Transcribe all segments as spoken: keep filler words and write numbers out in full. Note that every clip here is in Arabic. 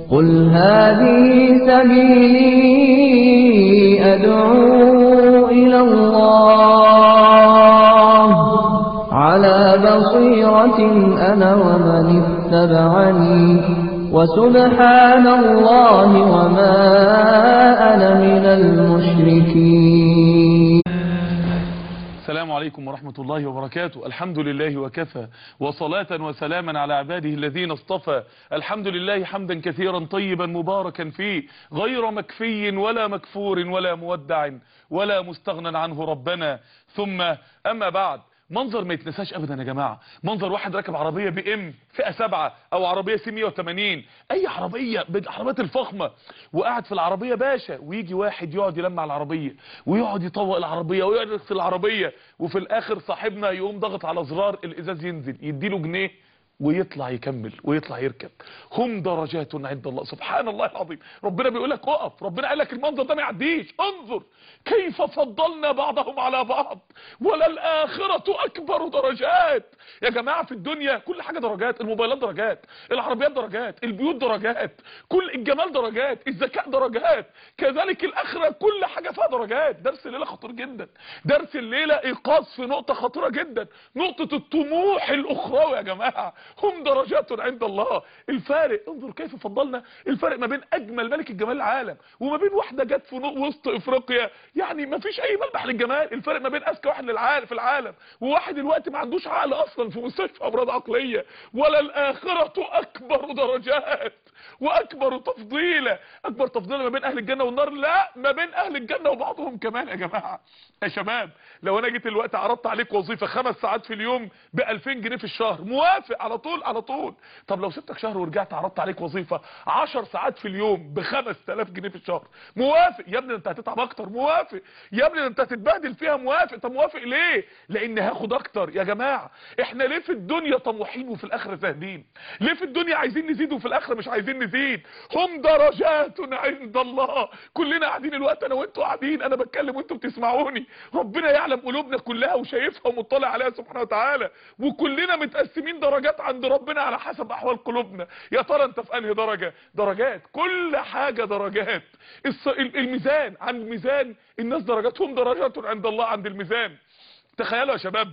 قل هذه سبيلي أدعو إلى الله على بصيرة أنا ومن اتبعني وسبحان الله وما أنا من المشركين. السلام عليكم ورحمة الله وبركاته. الحمد لله وكفى، وصلاة وسلاما على عباده الذين اصطفى. الحمد لله حمدا كثيرا طيبا مباركا فيه، غير مكفي ولا مكفور ولا مودع ولا مستغنى عنه ربنا. ثم أما بعد، منظر ما يتنساش ابدا يا جماعه، منظر واحد راكب عربيه بي ام فئه سبعة او عربيه سي مية وتمانين، اي عربيه بالعربيات الفخمه، وقاعد في العربيه باشا، ويجي واحد يقعد يلمع العربيه ويقعد يطوق العربيه ويقعد في العربيه، وفي الاخر صاحبنا يقوم ضغط على زرار الازاز ينزل، يديله جنيه ويطلع يكمل ويطلع يركب. هم درجات عند الله. سبحان الله العظيم. ربنا بيقول لك اقف، ربنا قال لك المنظر ده ما يعديش، انظر كيف فضلنا بعضهم على بعض وللآخرة اكبر درجات. يا جماعة في الدنيا كل حاجة درجات، الموبايلات درجات، العربيات درجات، البيوت درجات، كل الجمال درجات، الذكاء درجات، كذلك الآخرة كل حاجة فيها درجات. درس الليلة خطير جدا، درس الليلة ايقاظ في نقطة خطيرة جدا، نقطة الطموح الاخروي يا جماعة. هم درجات عند الله. الفارق، انظر كيف فضلنا، الفارق ما بين اجمل ملك الجمال العالم وما بين واحده جت في وسط افريقيا، يعني ما فيش اي ملمح للجمال. الفرق ما بين اذكى واحد للعالم في العالم وواحد دلوقتي ما عندوش عقل اصلا في مستشفى امراض عقليه. ولا الاخره اكبر درجات واكبر تفضيله. اكبر تفضيله ما بين اهل الجنه والنار؟ لا، ما بين اهل الجنه وبعضهم كمان يا جماعه. يا شباب، لو انا جيت دلوقتي عرضت عليك وظيفه خمس ساعات في اليوم ب ألفين جنيه في الشهر، موافق على طول على طول؟ طب لو سبتك شهر ورجعت عرضت عليك وظيفه عشر ساعات في اليوم ب خمس آلاف جنيه في الشهر، موافق؟ يا ابني انت هتتعب اكتر، موافق؟ يا ابني انت هتتبهدل فيها، موافق؟ طب موافق ليه؟ لان هاخد اكتر. يا جماعه احنا ليه في الدنيا طموحين وفي الاخره زاهدين؟ ليه في الدنيا عايزين نزيد وفي الاخره مش عايزين نزيد؟ هم درجات عند الله. كلنا قاعدين الوقت، انا وانتوا قاعدين، انا بتكلم وانتوا بتسمعوني، ربنا يعلم قلوبنا كلها وشايفها ومطلع عليها سبحانه وتعالى، وكلنا متقسمين درجات عند ربنا على حسب احوال قلوبنا. يا ترى انت في انهي درجه؟ درجات، كل حاجه درجات. الميزان، عن الميزان الناس درجاتهم درجات عند الله عند الميزان. تخيلوا يا شباب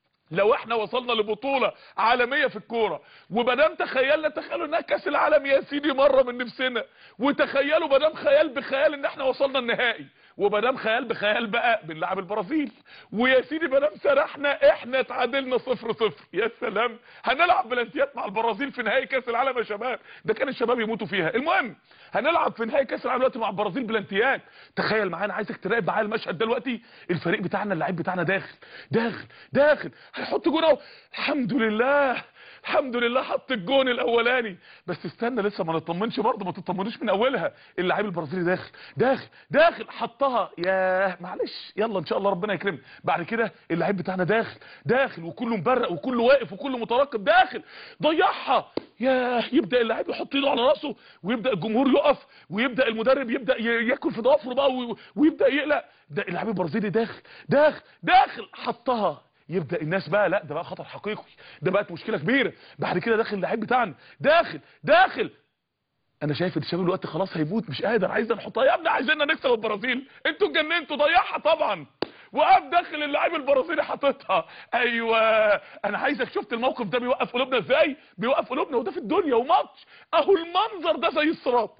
لو احنا وصلنا لبطولة عالمية في الكورة، ومادام تخيلنا، تخيلوا انها كاس العالم يا سيدي مرة من نفسنا، وتخيلوا مادام خيال بخيال ان احنا وصلنا النهائي، ومادام خيال بخيال بقى بنلعب البرازيل، ويا سيدي مادام سرحنا احنا اتعادلنا صفر صفر، يا سلام، هنلعب بلانتيات مع البرازيل في نهائي كاس العالم يا شباب، ده كان الشباب يموتوا فيها. المهم هنلعب في نهائي كاس العالم دلوقتي مع البرازيل بلانتيات. تخيل معانا، عايزك تراقب معايا المشهد ده دلوقتي. الفريق بتاعنا، اللعيب بتاعنا داخل داخل داخل هيحط جون اهو، الحمد لله الحمد لله حط الجون الاولاني. بس استنى لسه ما نطمنش برضه، ما تطمنوش من اولها. اللاعب البرازيلي داخل داخل داخل حطها، ياه معلش يلا ان شاء الله ربنا يكرمنا. بعد كده اللاعب بتاعنا داخل داخل وكله مبرق وكله واقف وكله مترقب، داخل ضيعها، ياه. يبدا اللاعب يحط ايده على راسه ويبدا الجمهور يقف ويبدا المدرب يبدا ياكل في ضوافره بقى ويبدا يقلق. ده اللاعب البرازيلي داخل داخل داخل حطها، يبدا الناس بقى لا ده بقى خطر حقيقي، ده بقت مشكله كبيره. بعد كده داخل اللاعب بتاعنا داخل داخل، انا شايف ان الشباب الوقت خلاص هيموت، مش قادر، عايزنا نحطها. يا ابني عايزيننا نكسب البرازيل، انتوا اتجننتوا، ضيعها طبعا. وقام داخل اللاعب البرازيلي حاططها. ايوه، انا عايزك، شفت الموقف ده بيوقف قلوبنا ازاي؟ بيوقف قلوبنا، وده في الدنيا وماتش اهو. المنظر ده زي الصراط،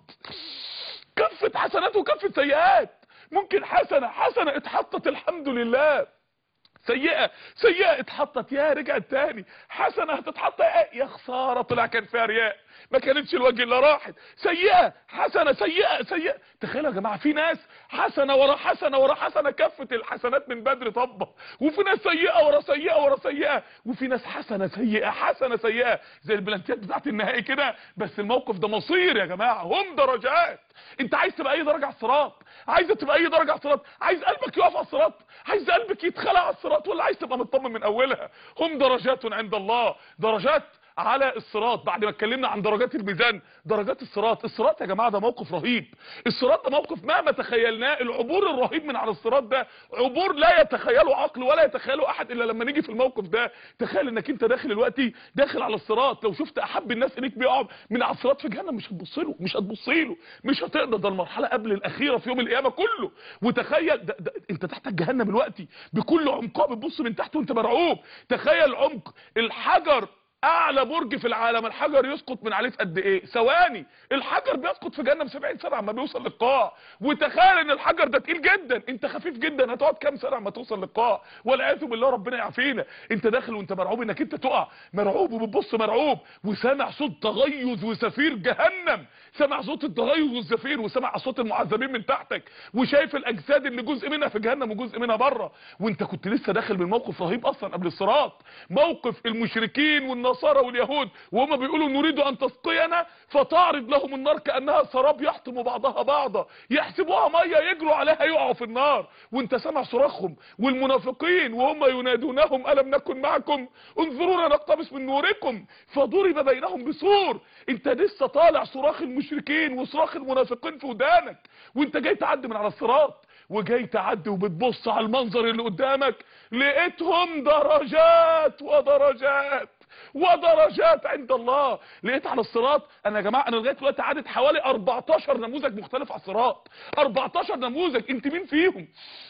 كفه حسنات وكفه سيئات. ممكن حسنه حسنه اتحطت الحمد لله، سيئة سيئة اتحطت يا رجعت تاني، حسنة هتتحط يا خسارة طلع كان فيها رياء، ما كانتش الوجه اللي راحت، سيئة حسنة سيئة سيئة. تخيلوا يا جماعة في ناس حسنة ورا حسنة ورا حسنة، كفة الحسنات من بدر طبة، وفي ناس سيئة ورا سيئة ورا سيئة، وفي ناس حسنة سيئة حسنة سيئة زي البلانتيات بتاعت النهائي كده. بس الموقف ده مصير يا جماعة، هم درجات. انت عايز تبقى اي درجة على الصراط؟ عايز تبقى اي درجة على الصراط؟ عايز قلبك يقف على الصراط؟ عايز قلبك يتخلع على الصراط؟ ولا عايز تبقى مطمن من اولها؟ هم درجات عند الله، درجات على الصراط. بعد ما اتكلمنا عن درجات الميزان، درجات الصراط. الصراط يا جماعه ده موقف رهيب. الصراط ده موقف مهما تخيلناه، العبور الرهيب من على الصراط ده عبور لا يتخيله عقل ولا يتخيله احد الا لما نيجي في الموقف ده. تخيل انك انت داخل دلوقتي، داخل على الصراط، لو شفت احب الناس اليك بيقعد من على الصراط في جهنم مش هتبص له، مش هتبص له، مش هتقدر. ده المرحله قبل الاخيره في يوم القيامه كله. وتخيل ده ده انت تحت جهنم دلوقتي بكل عمقها، بتبص من تحت وانت مرعوب. تخيل عمق الحجر، اعلى برج في العالم، الحجر يسقط من عليه في قد ايه؟ ثواني. الحجر بيسقط في جهنم سبعين سنه عما بيوصل للقاع. وتخيل ان الحجر ده تقيل جدا، انت خفيف جدا، هتقعد كام سنه عما توصل للقاع؟ والعياذ بالله ربنا يعافينا. انت داخل وانت مرعوب انك انت تقع، مرعوب وبتبص مرعوب، وسامع صوت تغيظ وزفير جهنم، سامع صوت التغيظ والزفير، وسامع اصوات المعذبين من تحتك، وشايف الاجساد اللي جزء منها في جهنم وجزء منها بره. وانت كنت لسه داخل من موقف رهيب اصلا قبل الصراط، موقف المشركين والنصارى واليهود وهم بيقولوا نريد ان تسقينا فتعرض لهم النار كانها سراب يحطم بعضها بعضا، يحسبوها ميه يجروا عليها يقعوا في النار. وانت سامع صراخهم والمنافقين وهم ينادونهم الم نكن معكم انظرونا نقتبس من نوركم فضرب بينهم بسور. انت لسه طالع صراخ المشركين وصراخ المنافقين في ودانك، وانت جاي تعدي من على الصراط، وجاي تعدي وبتبص على المنظر اللي قدامك، لقيتهم درجات ودرجات ودرجات عند الله. لقيت على الصراط، انا يا جماعه انا لغايه دلوقتي عدت حوالي اربعتاشر نموذج مختلف على الصراط. اربعتاشر نموذج، انت مين فيهم؟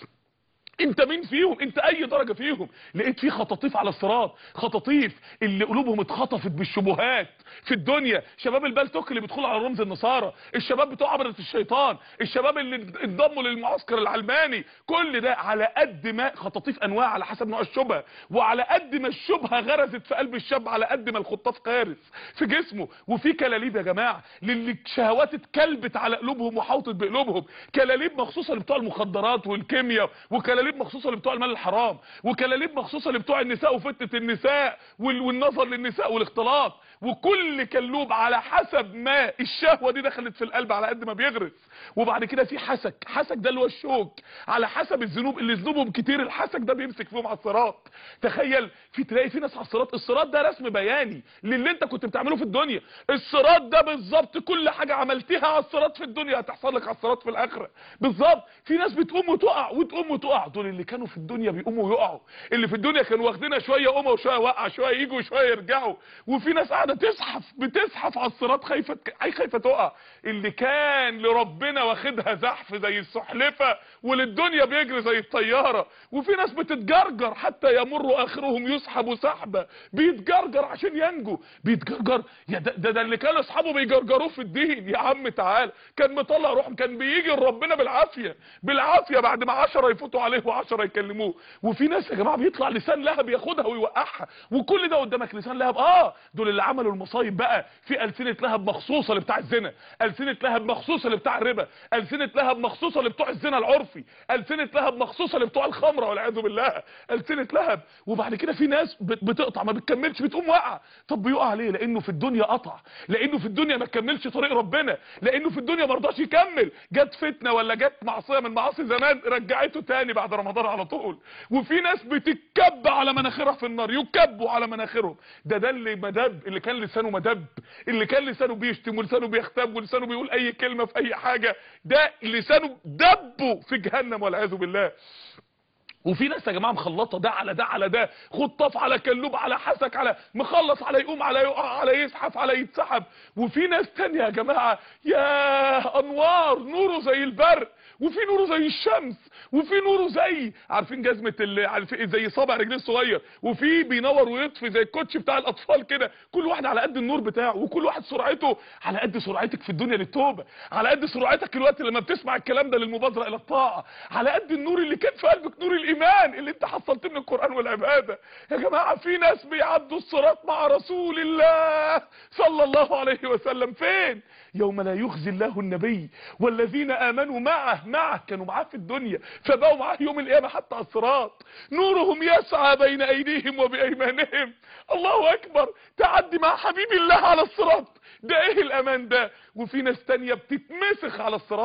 انت مين فيهم؟ انت اي درجة فيهم؟ لقيت في خطاطيف على الصراط، خطاطيف اللي قلوبهم اتخطفت بالشبهات في الدنيا، شباب البلتوك اللي بيدخلوا على رمز النصارى، الشباب بتوع عبرة الشيطان، الشباب اللي انضموا للمعسكر العلماني، كل ده على قد ما خطاطيف انواع على حسب نوع الشبهه، وعلى قد ما الشبهه غرزت في قلب الشاب على قد ما الخطاف غارس في جسمه. وفي كلاليب يا جماعه للي الشهوات اتكلبت على قلوبهم وحوطت بقلوبهم، كلاليب مخصوصه لبتوع المخدرات والكيمياء، وكلاليب مخصوصه لبتوع المال الحرام، وكلاليب مخصوصه لبتوع النساء وفتنه النساء والنظر للنساء والاختلاط. وكل كلوب على حسب ما الشهوه دي دخلت في القلب على قد ما بيغرس. وبعد كده في حسك، حسك ده اللي هو الشوك، على حسب الذنوب اللي ذنوبهم كتير الحسك ده بيمسك فيهم على الصراط. تخيل في تلاقي في ناس على الصراط، الصراط ده رسم بياني للي انت كنت بتعمله في الدنيا. الصراط ده بالظبط كل حاجه عملتها على الصراط في الدنيا هتحصل لك على الصراط في الاخره بالظبط. في ناس بتقوم وتقع وتقوم وتقع، دول اللي كانوا في الدنيا بيقوموا ويقعوا، اللي في الدنيا كانوا واخدينها شويه قومه وشويه وقع، شويه يجوا وشويه يرجعوا. وفي ناس قاعده تزحف بتزحف على الصراط خايفه خايفه تقع، اللي كان لربنا واخدها زحف زي السحلفه وللدنيا بيجري زي الطياره. وفي ناس بتتجرجر حتى يمر اخرهم يسحب سحبه، بيتجرجر عشان ينجو، بيتجرجر. يا ده, ده, ده اللي كان اصحابه بيجرجروه في الدين. يا عم تعال، كان مطلع روحهم، كان بيجي لربنا بالعافيه بالعافيه بعد ما عشرة يفوتوا عليه وعشرة يكلموه. وفي ناس يا جماعه بيطلع لسان لهب ياخدها ويوقعها، وكل ده قدامك لسان لهب. اه دول اللي عملوا المصايب بقى. في ألسنة لهب مخصوصه لبتاع الزنا، ألسنة لهب مخصوصه لبتاع الربا، ألسنة لهب مخصوصه لبتوع الزنا العرفي، ألسنة لهب مخصوصه لبتوع الخمره والعياذ بالله، ألسنة لهب. وبعد كده في ناس بتقطع ما بتكملش، بتقوم واقعه. طب بيقع ليه؟ لانه في الدنيا قطع، لانه في الدنيا ما كملش طريق ربنا، لانه في الدنيا ما رضاش يكمل. جت فتنه ولا جت معصيه من معاصي زمان رجعته تاني بعد رمضان على طول. وفي ناس بتتكب على مناخرها في النار، يكبوا على مناخرهم. ده ده اللي مدب، اللي كان لسانه مدب، اللي كان لسانه بيشتم ولسانه بيختب ولسانه بيقول اي كلمه في اي حاجه، ده لسانه دبه في جهنم والعياذ بالله. وفي ناس يا جماعه مخلطه ده على ده على ده، خطاف على كلوب على حسك على مخلص على يقوم على يقع على يزحف على يتسحب. وفي ناس تانية يا جماعه يا انوار نوره زي البرق، وفي نوره زي الشمس، وفي نوره زي عارفين جزمه اللي عارفين زي صابع رجليه الصغير، وفي بينور ويطفي زي الكوتش بتاع الاطفال كده. كل واحد على قد النور بتاعه، وكل واحد سرعته على قد سرعتك في الدنيا للتوبه، على قد سرعتك الوقت لما بتسمع الكلام ده للمبادره الى الطاعه، على قد النور اللي كان في قلبك، نور الايمان اللي انت حصلت من القران والعباده. يا جماعه في ناس بيعدوا الصراط مع رسول الله صلى الله عليه وسلم. فين؟ يوم لا يخزي الله النبي والذين امنوا معه، معه كانوا معاه في الدنيا فبقوا معاه يوم القيامه حتى على الصراط، نورهم يسعى بين ايديهم وبايمانهم. الله اكبر، تعدي مع حبيب الله على الصراط، ده ايه الامان ده؟ وفي ناس تانية بتتمسخ على الصراط،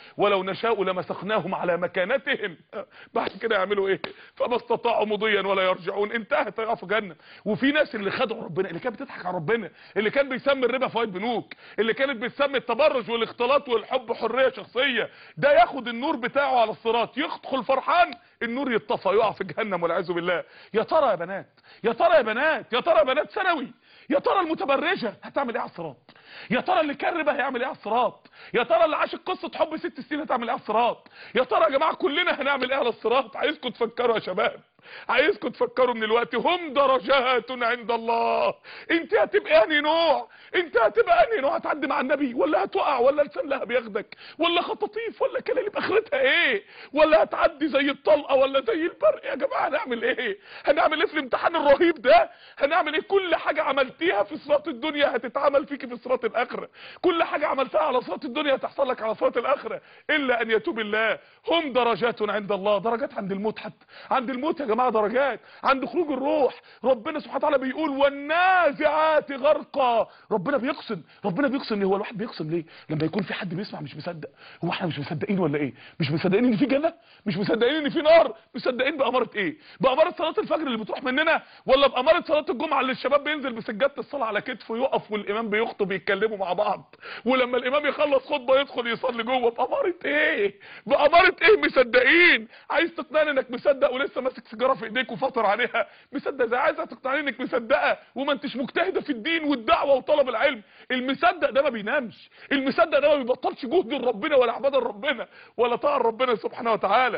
ولو نشاء لمسخناهم على مكانتهم. بعد كده يعملوا ايه؟ فما استطاعوا مضيا ولا يرجعون. انتهت هيقفوا جنة. وفي ناس اللي خدعوا ربنا، اللي كانت بتضحك على ربنا، اللي كان بيسمي الربا فوائد بنوك، اللي كانت بتسمي التبرج والاختلاط والحب حريه شخصيه، ده ياخد النور بتاعه على الصراط، يدخل فرحان، النور يطفى يقع في جهنم والعياذ بالله. يا ترى يا بنات، يا ترى يا بنات، يا ترى يا بنات ثانوي، يا ترى المتبرجه هتعمل ايه على الصراط؟ يا ترى اللي كان ربا هيعمل ايه على الصراط؟ يا ترى اللي عاش قصه حب ست سنين هتعمل ايه على الصراط؟ يا ترى يا جماعه كلنا هنعمل ايه على الصراط؟ عايزكم تفكروا يا شباب، عايزكم تفكروا من الوقت. هم درجات عند الله. انت هتبقى انهي نوع؟ انت هتبقى انهي نوع؟ هتعدي مع النبي ولا هتقع ولا لسان لها بياخدك ولا خطاطيف ولا كلاليب اخرتها ايه؟ ولا هتعدي زي الطلقه ولا زي البرق؟ يا جماعه هنعمل ايه؟ هنعمل ايه في الامتحان الرهيب ده؟ هنعمل ايه؟ كل حاجه عملتيها في صراط الدنيا هتتعمل فيكي في صراط الاخره. كل حاجه عملتها على صراط الدنيا هتحصل لك على صراط الاخره الا ان يتوب الله. هم درجات عند الله. درجات عند الموت، حتى عند الموت يا جماعه درجات، عند خروج الروح. ربنا سبحانه وتعالى بيقول والنازعات غرقا. ربنا بيقسم، ربنا بيقسم. هو الواحد بيقسم ليه؟ لما يكون في حد بيسمع مش مصدق. هو احنا مش مصدقين ولا ايه؟ مش مصدقين ان في جنه؟ مش مصدقين ان في نار؟ مصدقين بأمارة ايه؟ بأمارة صلاه الفجر اللي بتروح مننا، ولا بأمارة صلاه الجمعه اللي الشباب بينزل بسجاده الصلاه على كتفه يقف والامام بيخطب يتكلموا مع بعض، ولما الامام يخلص خطبه يدخل يصلي جوه؟ بأمارة ايه؟ بأمارة ايه مصدقين؟ عايز تقنعني انك مصدق ولسه ماسك سيجاره في ايديك وفاطر عليها؟ مصدق زي عايزه تقنعني انك مصدقه وما انتش مجتهده في الدين والدعوه وطلب العلم. المصدق ده ما بينامش، المصدق ده ما بيبطلش جهد لربنا ولا عباده لربنا ولا طاعه لربنا سبحانه وتعالى.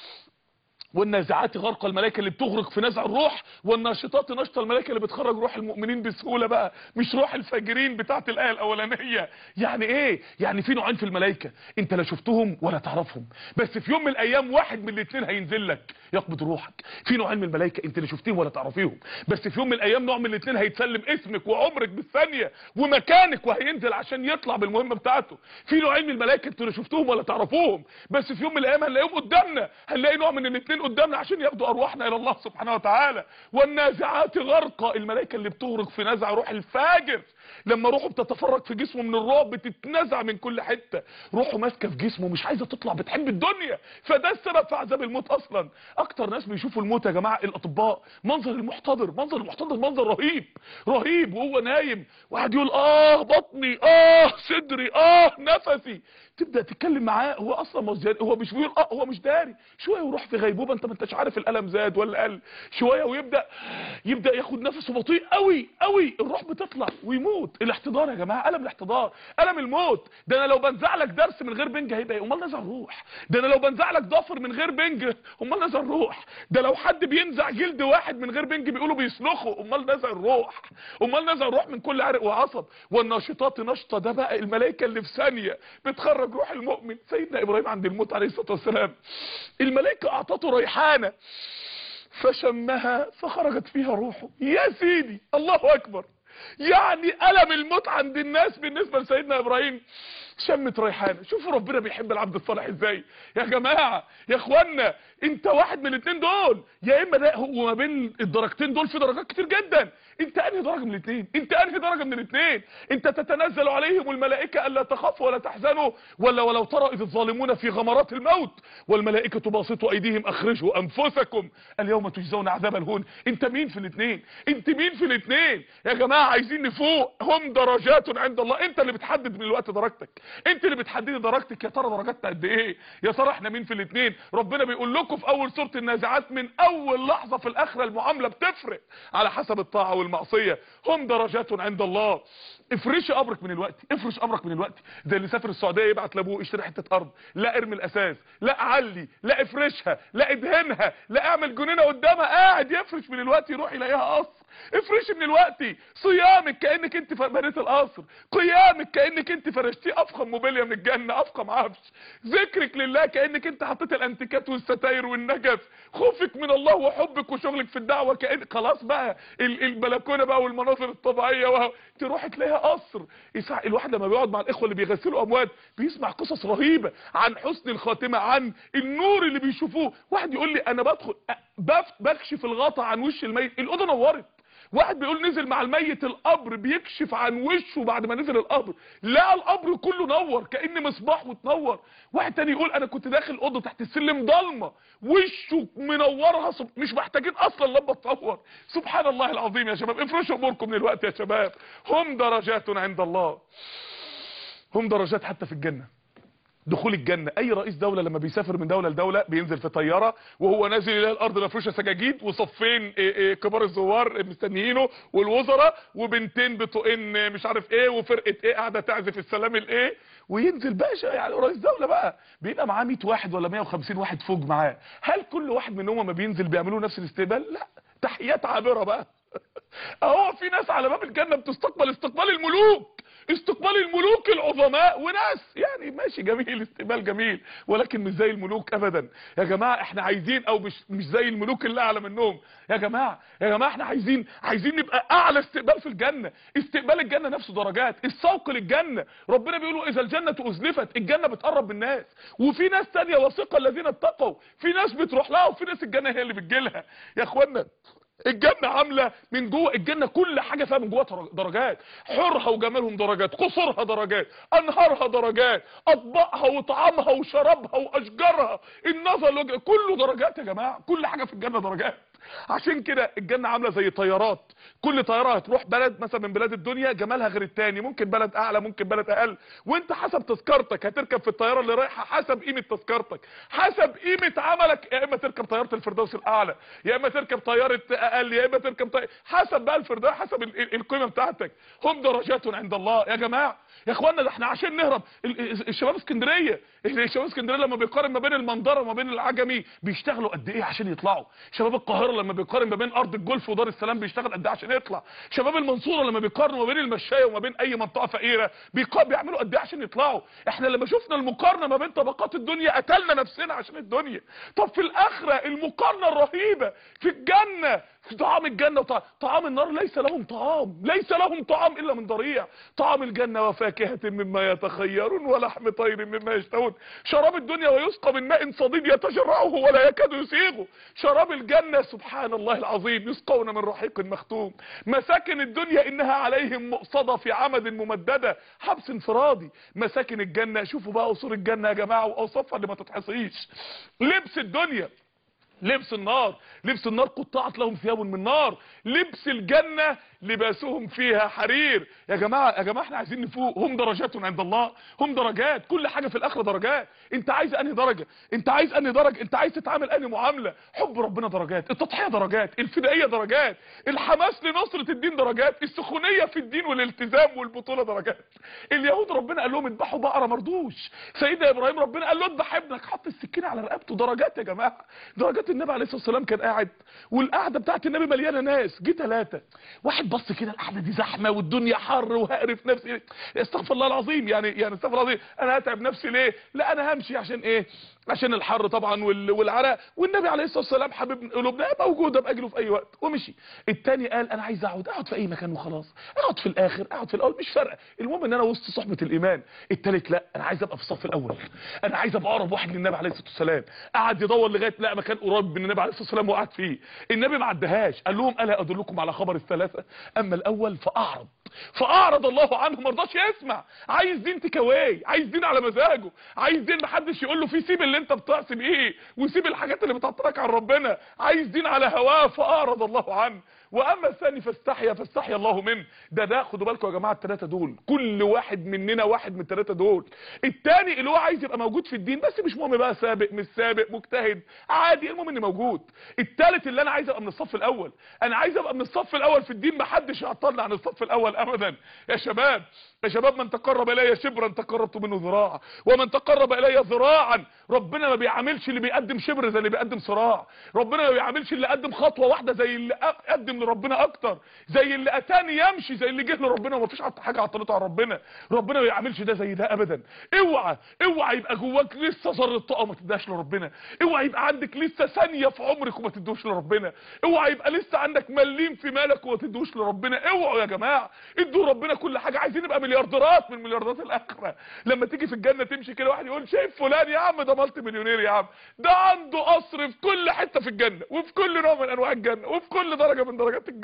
والنازعات غرق. الملائكه اللي بتغرق في نزع الروح. والناشطات نشط. الملائكه اللي بتخرج روح المؤمنين بسهوله بقى، مش روح الفاجرين بتاعت الايه الاولانيه. يعني ايه؟ يعني في نوعين في الملائكه، انت لا شفتهم ولا تعرفهم، بس في يوم من الايام واحد من الاثنين هينزل لك يقبض روحك. في نوعين من الملائكه انت لا شفتهم ولا تعرفيهم، بس في يوم من الايام نوع من الاثنين هيتسلم اسمك وعمرك بالثانيه ومكانك وهينزل عشان يطلع بالمهمه بتاعته. في نوعين من الملائكه انتوا لا شفتوهم ولا تعرفوهم، بس في يوم من الايام هنلاقيهم قدامنا، هنلاقي نوع من الاثنين قدامنا عشان ياخدوا ارواحنا الى الله سبحانه وتعالى. والنازعات غرقا. الملائكه اللي بتغرق في نزع روح الفاجر، لما روحه بتتفرج في جسمه من الرعب بتتنزع من كل حته، روحه ماسكه في جسمه مش عايزه تطلع، بتحب الدنيا، فده السبب في عذاب الموت اصلا. اكتر ناس بيشوفوا الموت يا جماعه الاطباء. منظر المحتضر، منظر المحتضر منظر رهيب رهيب، وهو نايم وقاعد يقول اه بطني، اه صدري، اه نفسي. تبدا تتكلم معاه، هو اصلا مش داري، هو مش بيقول اه، هو مش داري. شويه ويروح في غيبوبه، انت ما انتش عارف الالم زاد ولا قل. شويه ويبدا يبدا ياخد نفسه بطيء قوي قوي، الروح بتطلع ويموت. الاحتضار يا جماعه، الم الاحتضار، الم الموت. ده انا لو بنزع لك درس من غير بنج هيبقى ايه؟ امال نزع الروح. ده انا لو بنزع لك ضفر من غير بنج، امال نزع الروح. ده لو حد بينزع جلد واحد من غير بنج بيقولوا بيسلخه، امال نزع الروح. امال نزع الروح من كل عرق وعصب. والناشطات نشطه، ده بقى الملائكه اللي في ثانيه بتخرج روح المؤمن. سيدنا ابراهيم عند الموت عليه الصلاه والسلام، الملائكه اعطته ريحانه فشمها فخرجت فيها روحه. يا سيدي الله اكبر. يعني الم الموت عند الناس بالنسبه لسيدنا ابراهيم شمت ريحانه. شوفوا ربنا بيحب العبد الصالح ازاي يا جماعه يا اخوانا. انت واحد من الاثنين دول، يا اما ده هو ما بين الدرجتين دول في درجات كتير جدا. انت انهي درجه من الاثنين؟ انت انهي درجه من الاثنين؟ انت تتنزل عليهم الملائكه الا تخافوا ولا تحزنوا، ولا ولو ترى اذ الظالمون في غمرات الموت والملائكه باسطوا ايديهم اخرجوا انفسكم اليوم تجزون عذاب الهون. انت مين في الاثنين؟ انت مين في الاثنين يا جماعه؟ عايزين نفوق. هم درجات عند الله. انت اللي بتحدد من الوقت درجتك، انت اللي بتحددي درجتك. يا ترى درجاتنا قد ايه؟ يا ترى احنا مين في الاثنين؟ ربنا بيقول لكم في اول سوره النازعات من اول لحظه في الاخره المعامله بتفرق على حسب الطاعه والمعصيه. هم درجات عند الله. افرشي قبرك من الوقت، افرش قبرك من الوقت. زي اللي سافر السعوديه يبعت لابوه اشتري حته ارض، لا ارمي الاساس، لا علي، لا افرشها، لا ادهنها، لا اعمل جنينه قدامها، قاعد يفرش من الوقت يروح يلاقيها قصر. افرشي من الوقت. صيامك كانك انت بنيت القصر، قيامك كانك انت فرشتيه افخم موبيليا من الجنه، افخم عفش. ذكرك لله كانك انت حطيت الانتيكات والستاير والنجف. خوفك من الله وحبك وشغلك في الدعوه كان خلاص بقى البلكونه بقى والمناظر الطبيعيه و... تروح تلاقيها قصر. الواحد لما بيقعد مع الاخوه اللي بيغسلوا اموات بيسمع قصص رهيبه عن حسن الخاتمه، عن النور اللي بيشوفوه. واحد يقول لي انا بدخل بكشف الغطا عن وش الميت، الاوضه نورت، واحد بيقول نزل مع الميت القبر بيكشف عن وشه بعد ما نزل القبر، لقى القبر كله نور كأن مصباح وتنور. واحد تاني يقول انا كنت داخل اوضه تحت السلم ضلمه وشه منورها، مش محتاجين اصلا لمبه تنور. سبحان الله العظيم يا شباب، افرشوا اموركم من الوقت يا شباب. هم درجات عند الله، هم درجات حتى في الجنه. دخول الجنة، اي رئيس دولة لما بيسافر من دولة لدولة بينزل في طيارة وهو نازل يلاقي الارض مفروشة سجاجيد وصفين كبار الزوار مستنيينه والوزراء وبنتين بطقين مش عارف ايه وفرقة ايه قاعدة تعزف السلام الايه، وينزل باشا يعني رئيس دولة بقى بيبقى معاه مية واحد ولا مية وخمسين واحد فوق معاه. هل كل واحد منهم ما بينزل بيعملوا نفس الاستقبال؟ لا، تحيات عابرة بقى. اهو في ناس على باب الجنة بتستقبل استقبال الملوك، استقبال الملوك العظماء، وناس يعني ماشي جميل، استقبال جميل، ولكن مش زي الملوك ابدا يا جماعه. احنا عايزين او مش مش زي الملوك اللي اعلى منهم يا جماعه. يا جماعه احنا عايزين عايزين نبقى اعلى استقبال في الجنه. استقبال الجنه نفسه درجات، السوق للجنه. ربنا بيقول اذا الجنه ازلفت، الجنه بتقرب من الناس، وفي ناس ثانيه وثقه الذين اتقوا، في ناس بتروح لها وفي ناس الجنه هي اللي بتجيلها يا اخوانا. الجنة عاملة من جوه، الجنة كل حاجة فيها من جوه درجات، حورها وجمالهم درجات، قصورها درجات، انهارها درجات، اطباقها وطعامها وشرابها واشجارها، النظر كله درجات يا جماعة. كل حاجة في الجنة درجات. عشان كده الجنة عاملة زي طيارات، كل طيارة هتروح بلد مثلا من بلاد الدنيا جمالها غير التاني، ممكن بلد اعلى ممكن بلد اقل، وانت حسب تذكرتك هتركب في الطيارة اللي رايحة حسب قيمة تذكرتك، حسب قيمة عملك، يا اما تركب طيارة الفردوس الاعلى، يا اما تركب طيارة اقل، يا اما تركب طيارة حسب بقى الفردوس، حسب القيمة بتاعتك. هم درجات عند الله يا جماعة. يا اخوانا ده احنا عشان نهرب، الشباب اسكندريه الشباب اسكندريه لما بيقارن ما بين المنظره وما بين العجمي بيشتغلوا قد ايه عشان يطلعوا. شباب القاهره لما بيقارن ما بين ارض الجولف ودار السلام بيشتغل قد ايه عشان يطلع. شباب المنصوره لما بيقارنوا ما بين المشايه وما بين اي منطقه فقيره بيعملوا قد ايه عشان يطلعوا. احنا لما شفنا المقارنه ما بين طبقات الدنيا قتلنا نفسنا عشان الدنيا. طب في الاخره المقارنه الرهيبه في الجنه، في طعام الجنة وطعام طعام النار ليس لهم طعام، ليس لهم طعام إلا من ضريع. طعام الجنة وفاكهة مما يتخيرون ولحم طير مما يشتهون. شراب الدنيا ويسقى من ماء صديد يتجرعه ولا يكاد يسيغه. شراب الجنة سبحان الله العظيم يسقون من رحيق مختوم. مساكن الدنيا إنها عليهم مؤصدة في عمد ممددة، حبس انفرادي. مساكن الجنة، شوفوا بقى قصور الجنة يا جماعة وأوصافها اللي ما تتحصيش. لبس الدنيا لبس النار، لبس النار قطعت لهم ثياب من نار. لبس الجنة لباسهم فيها حرير. يا جماعة يا جماعة احنا عايزين نفوق. هم درجات عند الله، هم درجات، كل حاجة في الاخرة درجات. انت عايز انهي درجة؟ انت عايز انهي درجة؟ انت عايز تتعامل انهي معاملة؟ حب ربنا درجات، التضحية درجات، الفدائية درجات، الحماس لنصرة الدين درجات، السخونية في الدين والالتزام والبطولة درجات. اليهود ربنا قال لهم اذبحوا بقرة مردوش، سيدنا ابراهيم ربنا قال له اذبح ابنك، حط السكينة على رقبته. درجات يا جماعة، درجات. النبي عليه الصلاه والسلام كان قاعد والقعده بتاعت النبي مليانه ناس، جه ثلاثه، واحد بص كده القعده دي زحمه والدنيا حر وهقرف نفسي، استغفر الله العظيم، يعني يعني استغفر الله العظيم، انا هتعب نفسي ليه؟ لا انا همشي عشان ايه؟ عشان الحر طبعا والعرق، والنبي عليه الصلاه والسلام حبيب قلوبنا موجوده باجله في اي وقت، ومشي. الثاني قال انا عايز اقعد اقعد في اي مكان وخلاص، اقعد في الاخر اقعد في الاول مش فارقه، المهم ان انا وسط صحبه الايمان. الثالث لا انا عايز ابقى في الصف الاول، انا عايز ابقى اقرب واحد للنبي عليه الصلاه والسلام. قعد يدور لغايه لقى مكان قريب من النبي عليه الصلاه والسلام وقعد فيه. النبي ما عدهاش، قال لهم الا ادلكم على خبر الثلاثه؟ اما الاول فاعرض فاعرض الله عنه، ما رضاش يسمع. عايز دين تكاوي، عايز دين على مزاجه، عايز دين محدش يقول له فيه سيب اللي انت بتعصي بيه وسيب الحاجات اللي بتعطلك عن ربنا، عايز دين على هواه فاعرض الله عنه. واما الثاني فاستحيا فاستحيا الله منه. ده ده خدوا بالكم يا جماعه، الثلاثه دول كل واحد مننا واحد من الثلاثه دول. الثاني اللي هو عايز يبقى موجود في الدين بس مش مهم بقى سابق مش سابق مجتهد عادي، المهم اني موجود. الثالث اللي انا عايز ابقى من الصف الاول، انا عايز ابقى من الصف الاول في الدين، محدش يعطلني عن الصف الاول ابدا. يا شباب يا شباب من تقرب الي شبرا تقربت منه ذراعا، ومن تقرب الي ذراعا. ربنا ما بيعاملش اللي بيقدم شبر زي اللي بيقدم ذراع، ربنا ما بيعاملش اللي قدم خطوه واحده زي اللي قدم لربنا اكتر، زي اللي اتاني يمشي زي اللي جه لربنا وما فيش حاجه عطلته عن ربنا. ربنا ما بيعاملش ده زي ده ابدا. اوعى اوعى يبقى جواك لسه ذره طاقه ما تديهاش لربنا، اوعى يبقى عندك لسه ثانيه في عمرك وما تدوش لربنا، اوعى يبقى لسه عندك مليم في مالك وما تدوش لربنا. اوعوا يا جماعه ادوا ربنا كل حاجه. عايزين نبقى مليارديرات من مليارديرات الاخره. لما تيجي في الجنه تمشي كده واحد يقول شايف فلان يا عم ده مالتي مليونير يا عم، ده عنده قصر في كل حته في الجنه وفي كل نوع من انواع الجنه وفي كل درجه من درجات الجنه.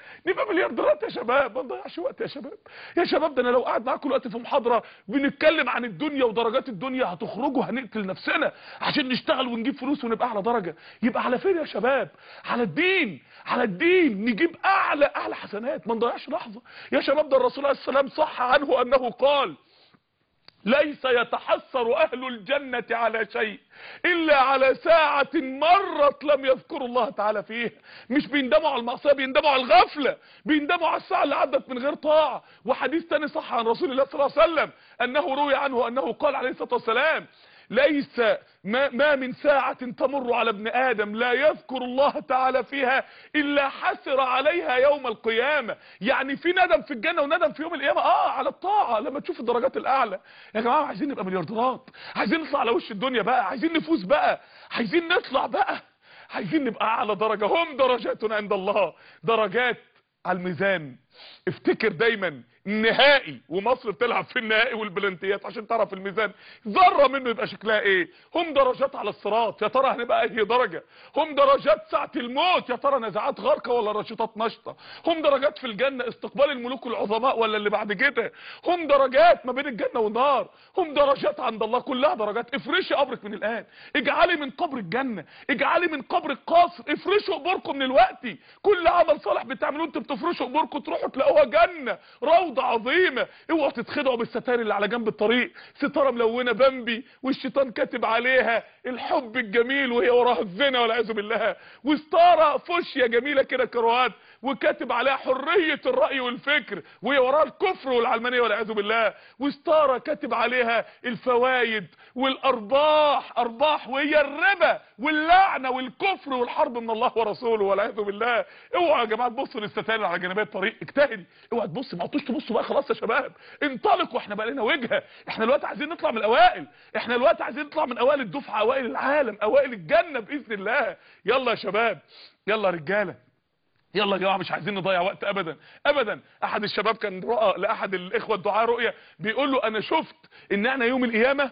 نبقى مليارديرات يا شباب، ما نضيعش وقت يا شباب. يا شباب ده انا لو قاعد معاكم دلوقتي في محاضره بنتكلم عن الدنيا ودرجات الدنيا هتخرجوا هنقتل نفسنا عشان نشتغل ونجيب فلوس ونبقى اعلى درجه. يبقى على فين يا شباب؟ على الدين، على الدين نجيب اعلى اعلى حسنات، ما نضيعش لحظه يا شباب. ده الرسول عليه السلام صح عنه انه قال: ليس يتحسر أهل الجنة على شيء إلا على ساعة مرت لم يذكروا الله تعالى فيها. مش بيندموا على المعصية، بيندموا على الغفلة، بيندموا على الساعة اللي عدت من غير طاعة. وحديث تاني صح عن رسول الله صلى الله عليه وسلم أنه روي عنه أنه قال عليه الصلاة والسلام: ليس ما, ما من ساعة تمر على ابن آدم لا يذكر الله تعالى فيها إلا حسر عليها يوم القيامة. يعني في ندم في الجنة وندم في يوم القيامة اه على الطاعة لما تشوف الدرجات الأعلى. يا جماعة عايزين نبقى مليارديرات، عايزين نطلع على وش الدنيا بقى، عايزين نفوز بقى، عايزين نطلع بقى، عايزين نبقى أعلى درجة. هم درجات عند الله، درجات على الميزان. افتكر دايما النهائي، ومصر بتلعب في النهائي والبلنتيات عشان تعرف الميزان ذره منه يبقى شكلها ايه. هم درجات على الصراط، يا ترى هنبقى اي درجه. هم درجات ساعه الموت، يا ترى نزعات غارقه ولا رشيطات نشطه. هم درجات في الجنه، استقبال الملوك العظماء ولا اللي بعد كده. هم درجات ما بين الجنه والنار. هم درجات عند الله، كلها درجات. افرشي قبرك من الان، اجعلي من قبر الجنه، اجعلي من قبر القصر. افرشوا قبوركم من الوقت. كل عمل صالح بتعملوه انتوا بتفرشوا قبوركم تروحوا تلاقوها جنه، روضه عظيمه. اوعوا تتخدعوا بالستائر اللي على جنب الطريق، ستاره ملونه بامبي والشيطان كاتب عليها الحب الجميل وهي وراها الزنا والعياذ بالله، وستاره فوشيا جميله كده كروات وكاتب عليها حريه الراي والفكر وهي وراها الكفر والعلمانيه والعياذ بالله، وستاره كاتب عليها الفوائد والارباح، ارباح وهي الربا واللعنه والكفر والحرب من الله ورسوله والعياذ بالله. اوعوا يا جماعه تبصوا للستائر على جنبات الطريق، اجتهدي. اوعى تبص، ما عدتوش تبصوا بقى خلاص يا شباب، انطلقوا. احنا بقى لنا وجهه، احنا دلوقتي عايزين نطلع من الاوائل، احنا دلوقتي عايزين نطلع من اوائل الدفعه، اوائل العالم، اوائل الجنه باذن الله. يلا يا شباب، يلا يا رجاله، يلا يا جماعه، مش عايزين نضيع وقت ابدا ابدا. احد الشباب كان رأى لاحد الاخوه الدعاء رؤيه، بيقول له: انا شفت ان احنا يوم القيامه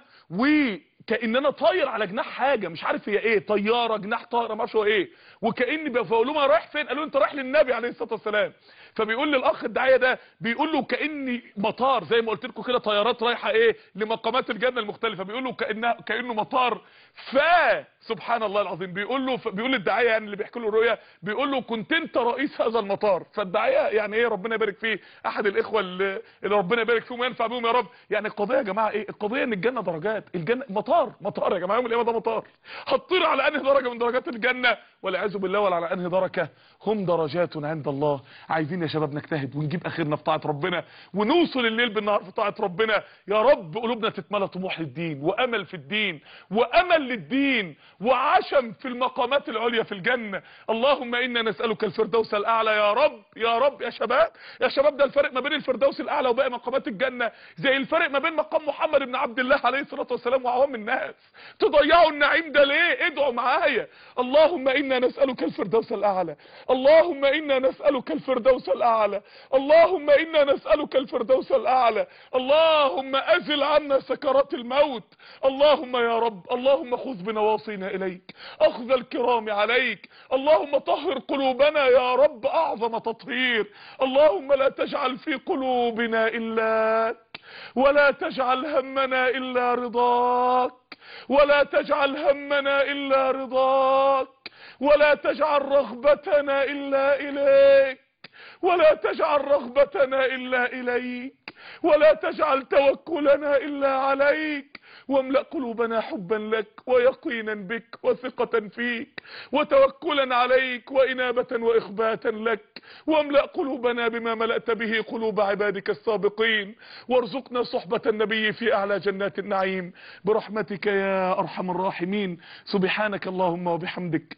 وكاننا طاير على جناح حاجه مش عارف هي ايه، طياره جناح طائره ما اعرفش هو ايه، وكاني بقول له: ما رايح فين؟ قالوا: انت رايح للنبي عليه الصلاه والسلام. فبيقول للاخ الداعيه ده، بيقول له: كاني مطار زي ما قلت لكم كده، طيارات رايحه ايه لمقامات الجنه المختلفه. بيقول له كانه كانه مطار. ف سبحان الله العظيم، بيقول له بيقول للداعيه يعني اللي بيحكي له الرؤيا، بيقول له: كنت انت رئيس هذا المطار. فالداعيه يعني ايه، ربنا يبارك فيه، احد الاخوه اللي, اللي ربنا يبارك فيهم وينفع بيهم يا رب. يعني القضيه يا جماعه ايه؟ القضيه ان الجنه درجات، الجنه مطار، مطار يا جماعه، يوم القيامه ده مطار. هتطير على انهي درجه من درجات الجنه؟ والعياذ بالله، ولا على انهي درجه. هم درجات عند الله. عايزين يا شباب نجتهد ونجيب اخرنا في طاعه ربنا، ونوصل الليل بالنهار في طاعه ربنا. يا رب قلوبنا تتملى طموح للدين وامل في الدين وامل للدين وعشم في المقامات العليا في الجنه. اللهم انا نسالك الفردوس الاعلى يا رب، يا رب. يا شباب، يا شباب، ده الفرق ما بين الفردوس الاعلى وباقي مقامات الجنه زي الفرق ما بين مقام محمد بن عبد الله عليه الصلاه والسلام وعوام الناس. تضيعوا النعيم ده ليه؟ ادعوا معايا: اللهم انا نسالك الفردوس الاعلى، اللهم انا نسالك الفردوس الاعلى، اللهم انا نسالك الفردوس الاعلى. اللهم ازل عنا سكرات الموت. اللهم يا رب، اللهم خذ بنواصينا اليك اخذ الكرام عليك. اللهم طهر قلوبنا يا رب اعظم تطهير. اللهم لا تجعل في قلوبنا الا ولا تجعل همنا الا رضاك، ولا تجعل همنا الا رضاك، ولا تجعل رغبتنا الا اليك، ولا تجعل رغبتنا الا اليك، ولا تجعل توكلنا الا عليك. واملأ قلوبنا حبا لك ويقينا بك وثقة فيك وتوكلا عليك وإنابة وإخباتا لك. واملأ قلوبنا بما ملأت به قلوب عبادك السابقين، وارزقنا صحبة النبي في أعلى جنات النعيم برحمتك يا أرحم الراحمين. سبحانك اللهم وبحمدك،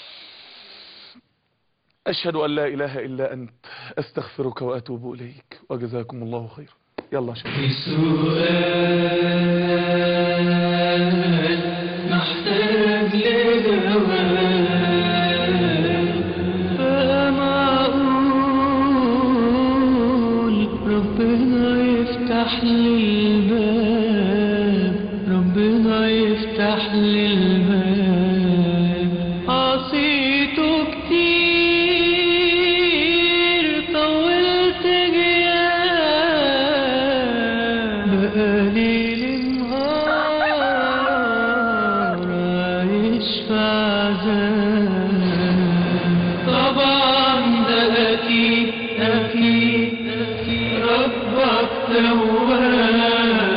أشهد أن لا إله إلا أنت، أستغفرك وأتوب إليك، وجزاكم الله خيرا. يلا شكرا. محتاج لجواب، فما أقول ربنا يفتح لي الباب، ربنا يفتح لي الباب. عصيته كتير بقالي النهار عايش في عذاب. طبعا ده أكيد أكيد أكيد ربك تواب.